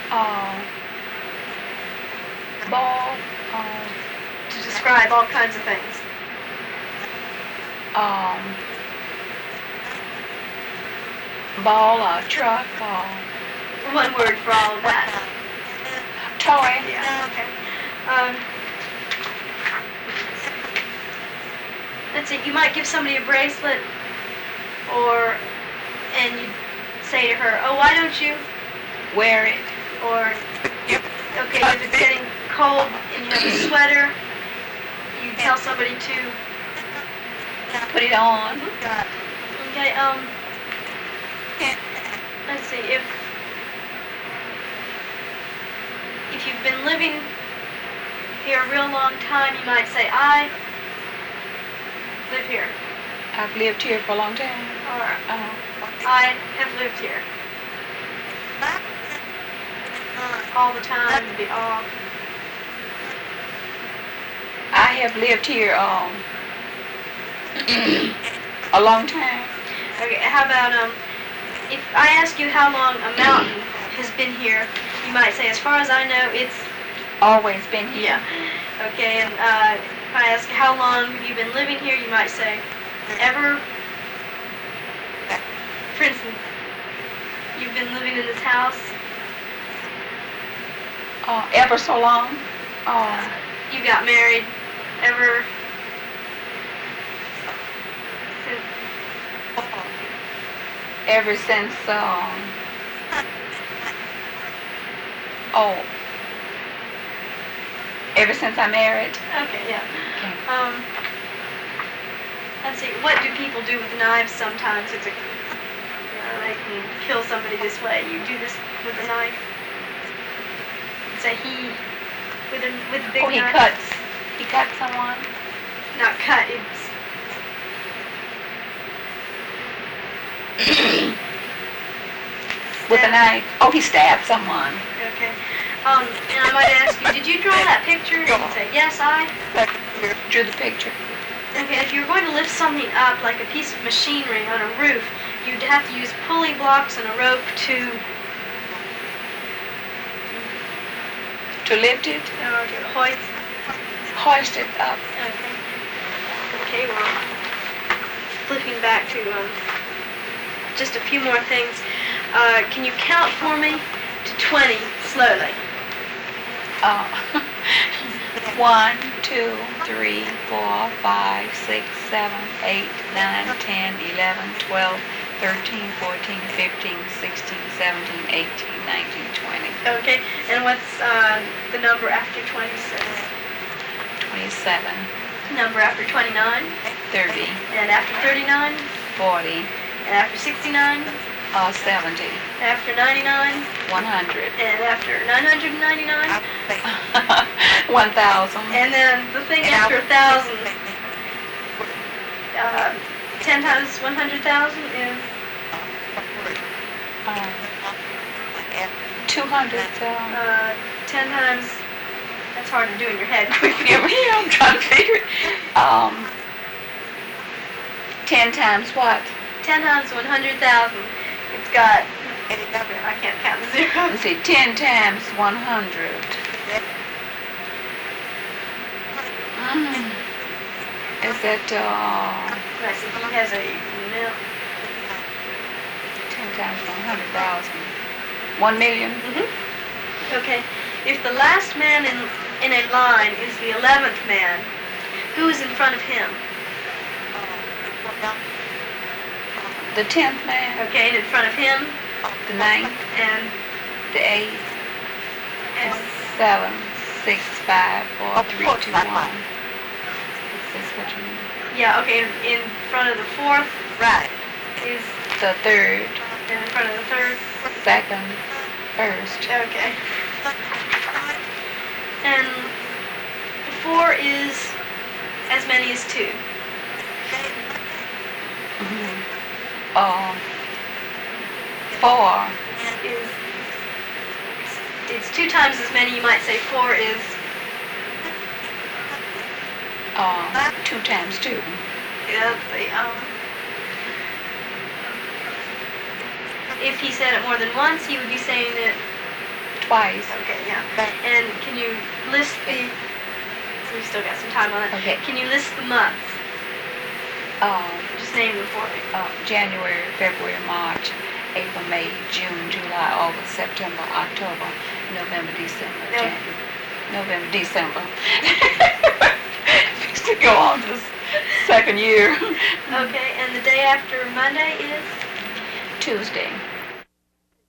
Uh, ball. To describe all kinds of things. Um, ball. Truck. One word for all of that. Toy. Yeah, okay. Let's see, you might give somebody a bracelet, and you say to her, oh, why don't you Wear it. Or, okay, if it's getting cold and you have a sweater, you tell somebody to Put it on. Okay, let's see, if you've been living here a real long time, you might say, I live here. I've lived here for a long time. Or, I have lived here. All the time would be all. I have lived here a long time. Okay, how about, if I ask you how long a mountain has been here, you might say, as far as I know, it's Always been here. Yeah. Okay, and if I ask how long have you been living here, you might say, ever. For instance, you've been living in this house. Ever so long. You got married ever since. Ever since. Ever since I married. Okay, yeah. Okay. Let's see. What do people do with knives sometimes? It's they can kill somebody this way. You do this with a knife. Say he with a big knife. He cuts someone. Not cut. It's with a knife. Oh, he stabbed someone. Okay. And I might ask you, did you draw that picture? And you say, yes, I drew the picture. Okay, if you're going to lift something up like a piece of machinery on a roof, you'd have to use pulley blocks and a rope to lift it? Or to hoist it up. Okay. Okay, well, flipping back to just a few more things. Can you count for me to 20 slowly? 1, 2, 3, 4, 5, 6, 7, 8, 9, 10, 11, 12, 13, 14, 15, 16, 17, 18, 19, 20. Okay, and what's the number after 26? 27. Number after 29? 30. And after 39? 40. And after 69? 70. After 99? 100. And after 999? 1,000. And then the thing after 1,000, 10 times 100,000 is? 200,000. 10 times, that's hard to do in your head. Yeah, I'm trying to figure it. 10 times what? 10 times 100,000. It's got, I can't count the zeros. Let's see, 10 times 100. Is it, I see he has a mill. 10 times 100,000. 1 million? Mm-hmm. Okay. If the last man in a line is the 11th man, who is in front of him? The 10th man. Okay, and in front of him? The 9th. And the 8th. And 7, 6, 5, 4, 3, 2, 1. Is this what you mean? Yeah, okay, in front of the 4th. Right. Is the 3rd. And in front of the 3rd. 2nd. 1st. Okay. And 4 is as many as 2. Mm-hmm. 4 is, it's 2 times as many. You might say 4 is 2 times 2. Yeah, let's see. If he said it more than once, he would be saying it twice. Okay, yeah. But- And can you list the, so we've still got some time on it. Okay. Can you list the months? Just name them for me. January, February, March, April, May, June, July, August, September, October, November, December, No. January. November, December. Fixed to go on to the second year. Okay, and the day after Monday is? Tuesday.